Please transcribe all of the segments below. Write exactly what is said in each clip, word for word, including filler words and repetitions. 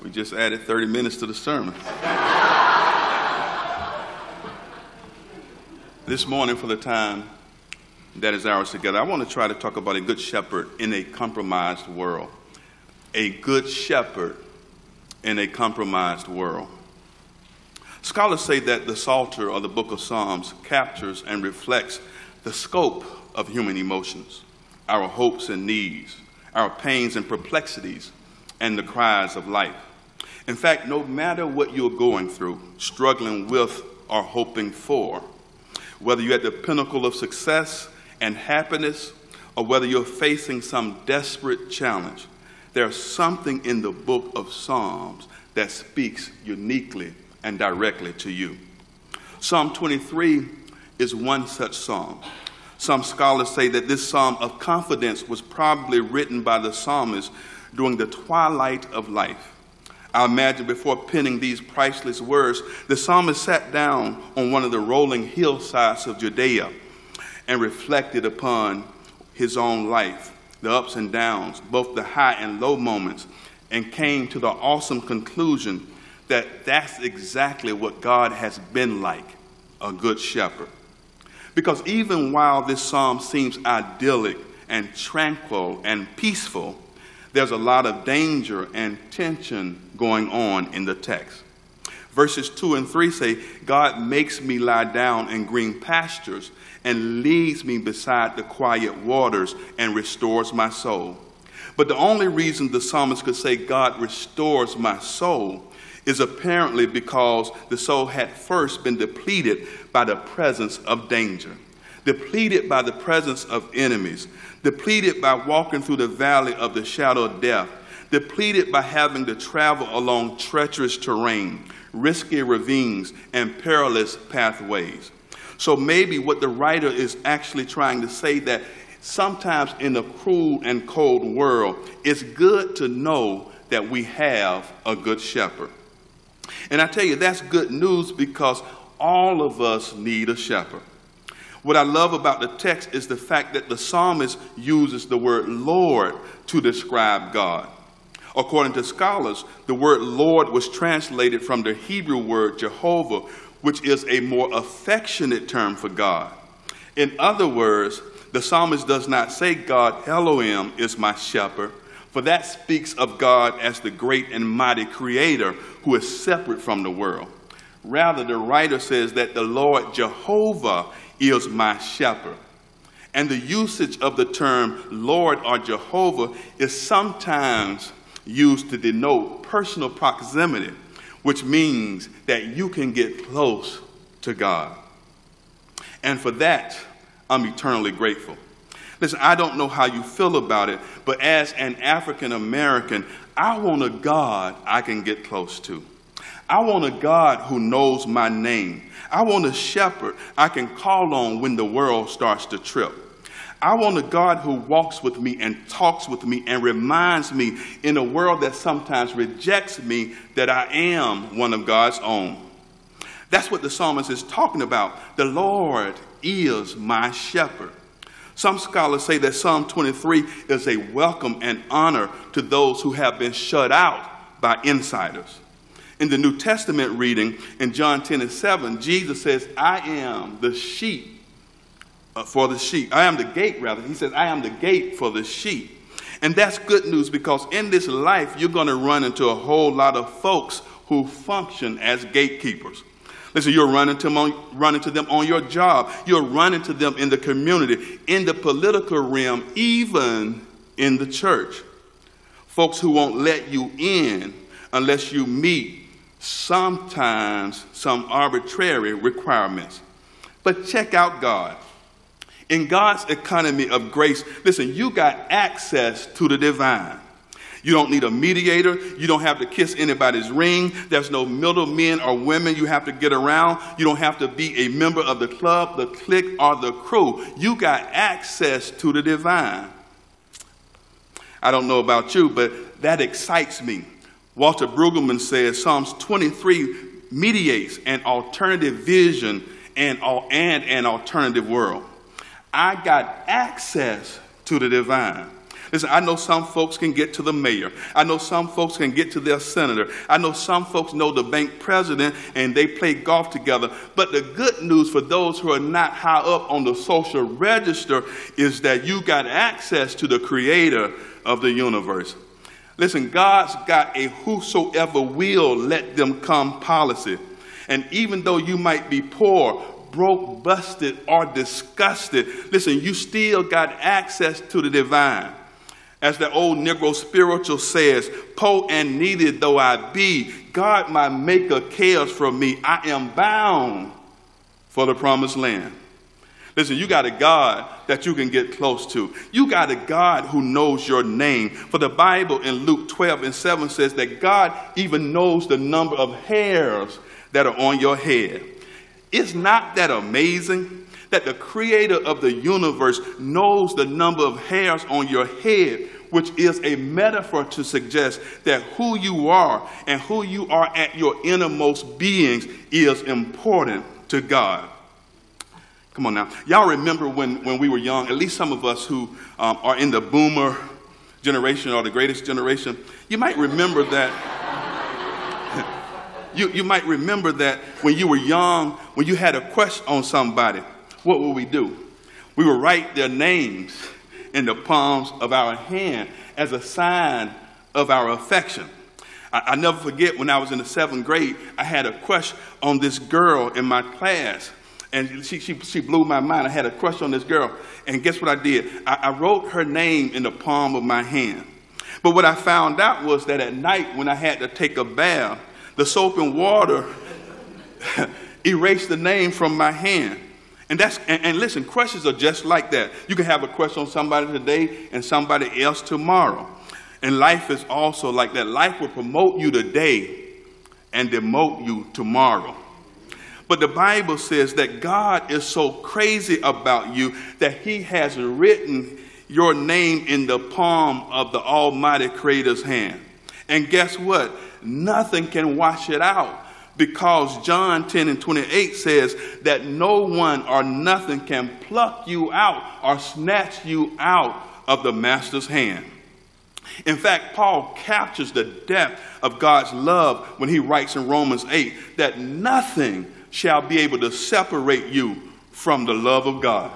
We just added thirty minutes to the sermon. This morning, for the time that is ours together, I want to try to talk about a good shepherd in a compromised world. A good shepherd in a compromised world. Scholars say that the Psalter, or the book of Psalms, captures and reflects the scope of human emotions, our hopes and needs, our pains and perplexities, and the cries of life. In fact, no matter what you're going through, struggling with, or hoping for, whether you're at the pinnacle of success and happiness, or whether you're facing some desperate challenge, there's something in the book of Psalms that speaks uniquely and directly to you. Psalm twenty-three is one such psalm. Some scholars say that this psalm of confidence was probably written by the psalmist during the twilight of life. I imagine before penning these priceless words, the psalmist sat down on one of the rolling hillsides of Judea and reflected upon his own life, the ups and downs, both the high and low moments, and came to the awesome conclusion that that's exactly what God has been like, a good shepherd. Because even while this psalm seems idyllic and tranquil and peaceful, there's a lot of danger and tension going on in the text. Verses two and three say, God makes me lie down in green pastures and leads me beside the quiet waters and restores my soul. But the only reason the psalmist could say God restores my soul is apparently because the soul had first been depleted by the presence of danger, depleted by the presence of enemies, depleted by walking through the valley of the shadow of death, depleted by having to travel along treacherous terrain, risky ravines, and perilous pathways. So maybe what the writer is actually trying to say that sometimes in a cruel and cold world, it's good to know that we have a good shepherd. And I tell you, that's good news because all of us need a shepherd. What I love about the text is the fact that the psalmist uses the word Lord to describe God. According to scholars, the word Lord was translated from the Hebrew word Jehovah, which is a more affectionate term for God. In other words, the psalmist does not say God Elohim is my shepherd, for that speaks of God as the great and mighty creator who is separate from the world. Rather, the writer says that the Lord Jehovah is my shepherd. And the usage of the term Lord or Jehovah is sometimes used to denote personal proximity, which means that you can get close to God. And for that, I'm eternally grateful. Listen, I don't know how you feel about it, but as an African American, I want a God I can get close to. I want a God who knows my name. I want a shepherd I can call on when the world starts to trip. I want a God who walks with me and talks with me and reminds me in a world that sometimes rejects me that I am one of God's own. That's what the psalmist is talking about. The Lord is my shepherd. Some scholars say that Psalm twenty-three is a welcome and honor to those who have been shut out by insiders. In the New Testament reading, in John ten and seven, Jesus says, I am the sheep uh, for the sheep. I am the gate, rather. He says, I am the gate for the sheep. And that's good news because in this life, you're going to run into a whole lot of folks who function as gatekeepers. Listen, you'll run into, them on, run into them on your job. You'll run into them in the community, in the political realm, even in the church. Folks who won't let you in unless you meet sometimes some arbitrary requirements. But check out God. In God's economy of grace, listen, you got access to the divine. You don't need a mediator. You don't have to kiss anybody's ring. There's no middlemen or women you have to get around. You don't have to be a member of the club, the clique, or the crew. You got access to the divine. I don't know about you, but that excites me. Walter Brueggemann says Psalms twenty-three mediates an alternative vision and, and an alternative world. I got access to the divine. Listen, I know some folks can get to the mayor. I know some folks can get to their senator. I know some folks know the bank president and they play golf together. But the good news for those who are not high up on the social register is that you got access to the creator of the universe. Listen, God's got a whosoever will let them come policy. And even though you might be poor, broke, busted, or disgusted, listen, you still got access to the divine. As the old Negro spiritual says, poor and needed though I be, God my maker cares for me. I am bound for the promised land. Listen, you got a God that you can get close to. You got a God who knows your name. For the Bible in Luke twelve and seven says that God even knows the number of hairs that are on your head. Is not that amazing that the creator of the universe knows the number of hairs on your head, which is a metaphor to suggest that who you are and who you are at your innermost beings is important to God. Come on now. Y'all remember when, when we were young, at least some of us who um, are in the boomer generation or the greatest generation, you might remember that You, you might remember that when you were young, when you had a crush on somebody, what would we do? We would write their names in the palms of our hand as a sign of our affection. I, I never forget when I was in the seventh grade, I had a crush on this girl in my class. And she, she, she blew my mind. I had a crush on this girl. And guess what I did? I, I wrote her name in the palm of my hand. But what I found out was that at night when I had to take a bath, the soap and water erased the name from my hand. And that's and, and listen, crushes are just like that. You can have a crush on somebody today and somebody else tomorrow. And life is also like that. Life will promote you today and demote you tomorrow. But the Bible says that God is so crazy about you that he has written your name in the palm of the Almighty Creator's hand. And guess what? Nothing can wash it out, because John ten and twenty-eight says that no one or nothing can pluck you out or snatch you out of the Master's hand. In fact, Paul captures the depth of God's love when he writes in Romans eight that nothing shall be able to separate you from the love of God.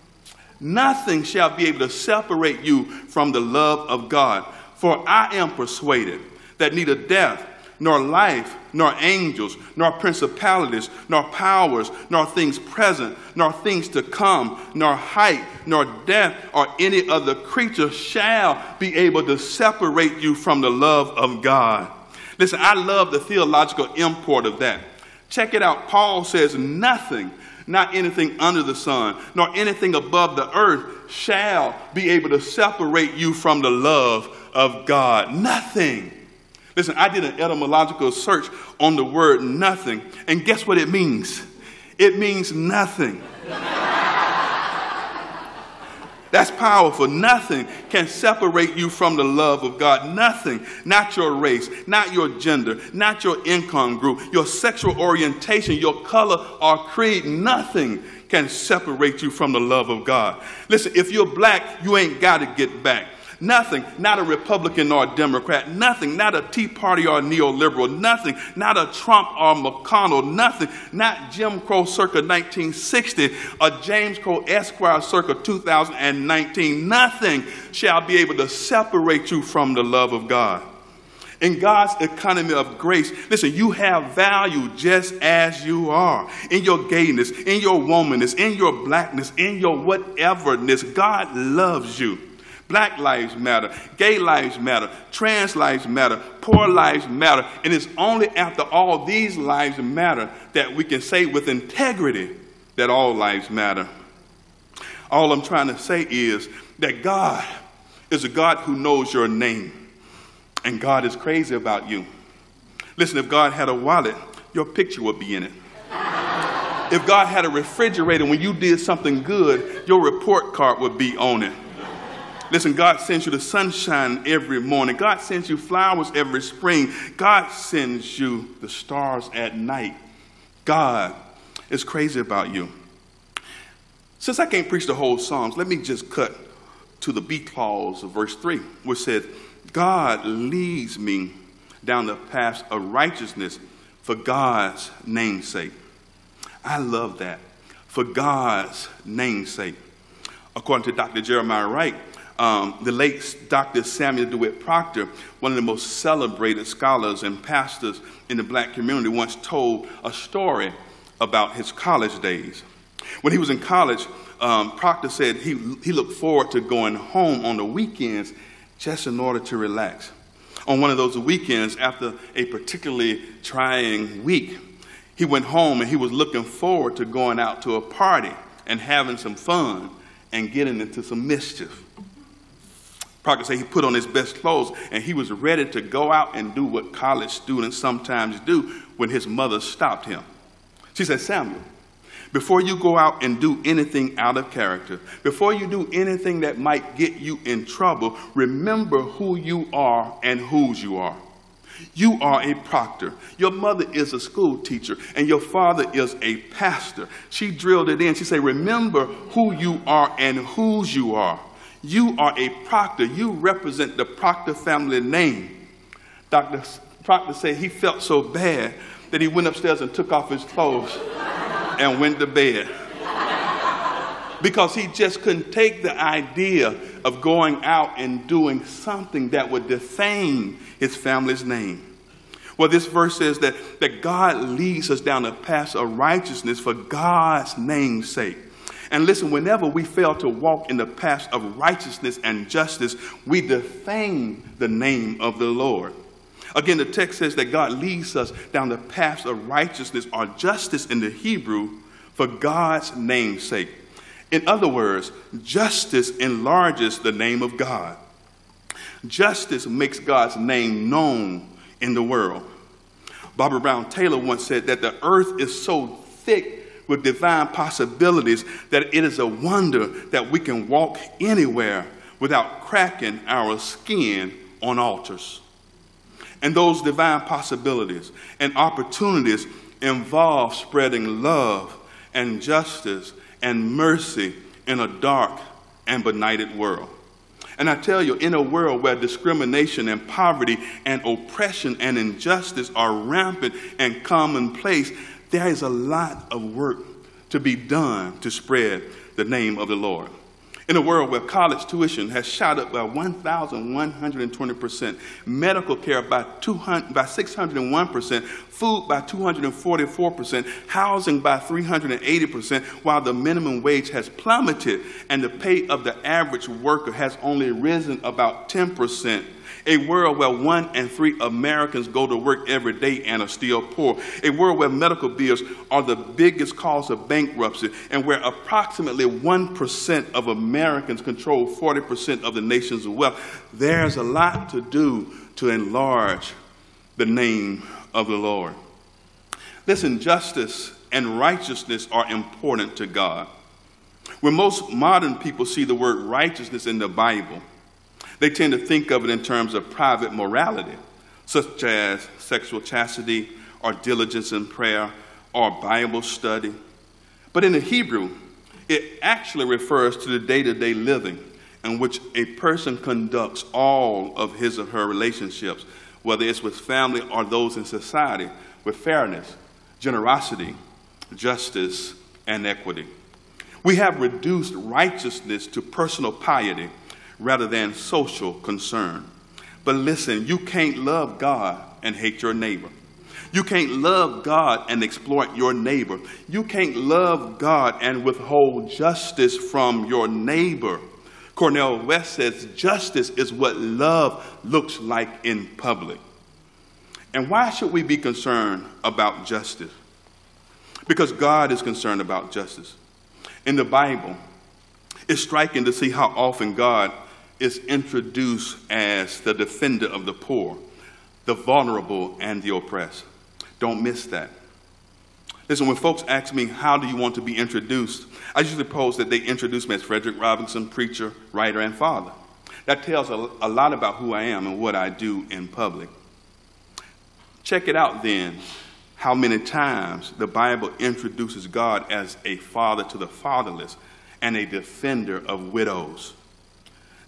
Nothing shall be able to separate you from the love of God. For I am persuaded that neither death, nor life, nor angels, nor principalities, nor powers, nor things present, nor things to come, nor height, nor depth, or any other creature shall be able to separate you from the love of God. Listen, I love the theological import of that. Check it out. Paul says nothing, not anything under the sun, nor anything above the earth shall be able to separate you from the love of God. Nothing. Listen, I did an etymological search on the word nothing, and guess what it means? It means nothing. That's powerful. Nothing can separate you from the love of God. Nothing, not your race, not your gender, not your income group, your sexual orientation, your color or creed. Nothing can separate you from the love of God. Listen, if you're black, you ain't got to get back. Nothing, not a Republican or a Democrat. Nothing, not a Tea Party or a neoliberal. Nothing, not a Trump or McConnell. Nothing, not Jim Crow circa nineteen sixty or James Crow Esquire circa two thousand nineteen. Nothing shall be able to separate you from the love of God. In God's economy of grace, listen, you have value just as you are. In your gayness, in your womanness, in your blackness, in your whateverness, God loves you. Black lives matter, gay lives matter, trans lives matter, poor lives matter. And it's only after all these lives matter that we can say with integrity that all lives matter. All I'm trying to say is that God is a God who knows your name. And God is crazy about you. Listen, if God had a wallet, your picture would be in it. If God had a refrigerator, when you did something good, your report card would be on it. Listen, God sends you the sunshine every morning. God sends you flowers every spring. God sends you the stars at night. God is crazy about you. Since I can't preach the whole Psalms, let me just cut to the B clause of verse three, which says, God leads me down the path of righteousness for God's name's sake. I love that. For God's name's sake. According to Doctor Jeremiah Wright, um, the late Doctor Samuel DeWitt Proctor, one of the most celebrated scholars and pastors in the black community, once told a story about his college days. When he was in college, um, Proctor said he, he looked forward to going home on the weekends just in order to relax. On one of those weekends, after a particularly trying week, he went home and he was looking forward to going out to a party and having some fun and getting into some mischief. Proctor said he put on his best clothes and he was ready to go out and do what college students sometimes do when his mother stopped him. She said, Samuel, before you go out and do anything out of character, before you do anything that might get you in trouble, remember who you are and whose you are. You are a proctor. Your mother is a school teacher, and your father is a pastor. She drilled it in. She said, remember who you are and whose you are. You are a proctor. You represent the Proctor family name. Doctor Proctor said he felt so bad that he went upstairs and took off his clothes and went to bed. Because he just couldn't take the idea of going out and doing something that would defame his family's name. Well, this verse says that, that God leads us down the path of righteousness for God's name's sake. And listen, whenever we fail to walk in the path of righteousness and justice, we defame the name of the Lord. Again, the text says that God leads us down the path of righteousness or justice in the Hebrew for God's name's sake. In other words, justice enlarges the name of God. Justice makes God's name known in the world. Barbara Brown Taylor once said that the earth is so thick with divine possibilities that it is a wonder that we can walk anywhere without cracking our skin on altars. And those divine possibilities and opportunities involve spreading love and justice and mercy in a dark and benighted world. And I tell you, in a world where discrimination and poverty and oppression and injustice are rampant and commonplace, there is a lot of work to be done to spread the name of the Lord. In a world where college tuition has shot up by one thousand one hundred twenty percent, medical care by, two hundred, by six hundred one percent, food by two hundred forty-four percent, housing by three hundred eighty percent, while the minimum wage has plummeted and the pay of the average worker has only risen about ten percent. A world where one in three Americans go to work every day and are still poor. A world where medical bills are the biggest cause of bankruptcy and where approximately one percent of Americans control forty percent of the nation's wealth. There's a lot to do to enlarge the name of the Lord. Listen, justice and righteousness are important to God. When most modern people see the word righteousness in the Bible, they tend to think of it in terms of private morality, such as sexual chastity or diligence in prayer or Bible study. But in the Hebrew, it actually refers to the day-to-day living in which a person conducts all of his or her relationships, whether it's with family or those in society, with fairness, generosity, justice, and equity. We have reduced righteousness to personal piety rather than social concern. But listen, you can't love God and hate your neighbor. You can't love God and exploit your neighbor. You can't love God and withhold justice from your neighbor. Cornel West says justice is what love looks like in public. And why should we be concerned about justice? Because God is concerned about justice. In the Bible, it's striking to see how often God is introduced as the defender of the poor, the vulnerable, and the oppressed. Don't miss that. Listen, when folks ask me, how do you want to be introduced? I usually propose that they introduce me as Frederick Robinson, preacher, writer, and father. That tells a, a lot about who I am and what I do in public. Check it out then, how many times the Bible introduces God as a father to the fatherless and a defender of widows.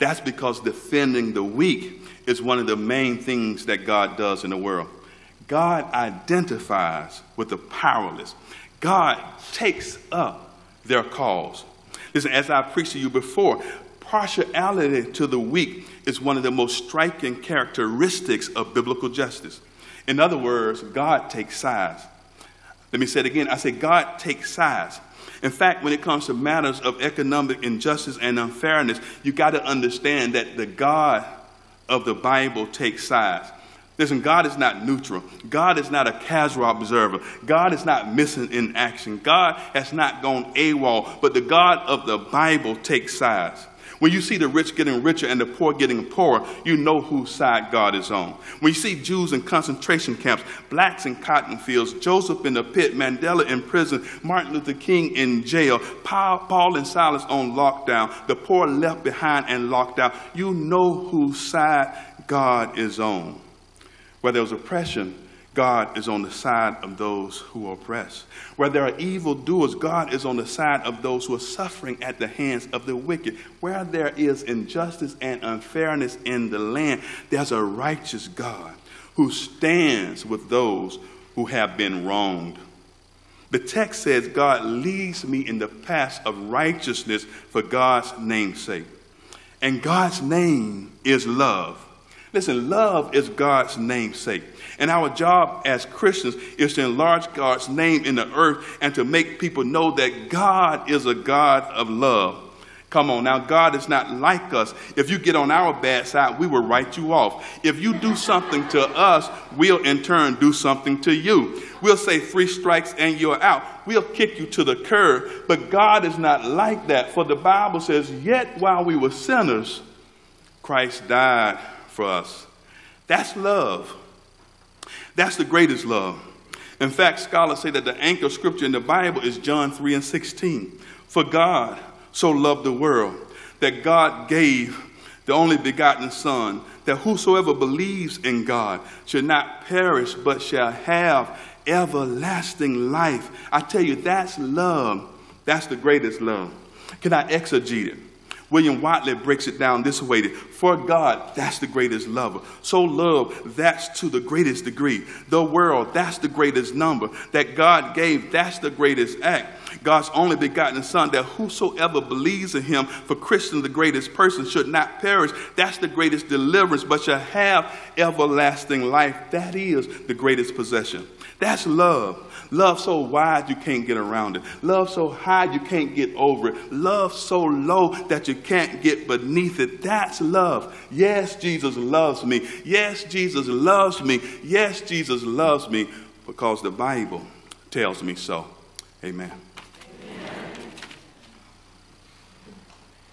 That's because defending the weak is one of the main things that God does in the world. God identifies with the powerless. God takes up their cause. Listen, as I preached to you before, partiality to the weak is one of the most striking characteristics of biblical justice. In other words, God takes sides. Let me say it again. I say God takes sides. In fact, when it comes to matters of economic injustice and unfairness, you got to understand that the God of the Bible takes sides. Listen, God is not neutral. God is not a casual observer. God is not missing in action. God has not gone AWOL, but the God of the Bible takes sides. When you see the rich getting richer and the poor getting poorer, you know whose side God is on. When you see Jews in concentration camps, blacks in cotton fields, Joseph in the pit, Mandela in prison, Martin Luther King in jail, Paul and Silas on lockdown, the poor left behind and locked out, you know whose side God is on. Where there's oppression, God is on the side of those who are oppressed. Where there are evildoers, God is on the side of those who are suffering at the hands of the wicked. Where there is injustice and unfairness in the land, there's a righteous God who stands with those who have been wronged. The text says, God leads me in the paths of righteousness for God's name's sake. And God's name is love. Listen, love is God's namesake. And our job as Christians is to enlarge God's name in the earth and to make people know that God is a God of love. Come on, now God is not like us. If you get on our bad side, we will write you off. If you do something to us, we'll in turn do something to you. We'll say three strikes and you're out. We'll kick you to the curb. But God is not like that. For the Bible says, yet while we were sinners, Christ died for us. That's love. That's the greatest love. In fact, scholars say that the anchor scripture in the Bible is John three and sixteen. For God so loved the world that God gave the only begotten Son, that whosoever believes in God should not perish but shall have everlasting life. I tell you, that's love. That's the greatest love. Can I exegete it? William Watley breaks it down this way. For God, that's the greatest lover. So love, that's to the greatest degree. The world, that's the greatest number. That God gave, that's the greatest act. God's only begotten Son, that whosoever believes in him, for Christian, the greatest person, should not perish. That's the greatest deliverance, but shall have everlasting life. That is the greatest possession. That's love. Love so wide you can't get around it. Love so high you can't get over it. Love so low that you can't get beneath it. That's love. Yes, Jesus loves me. Yes, Jesus loves me. Yes, Jesus loves me because the Bible tells me so. Amen.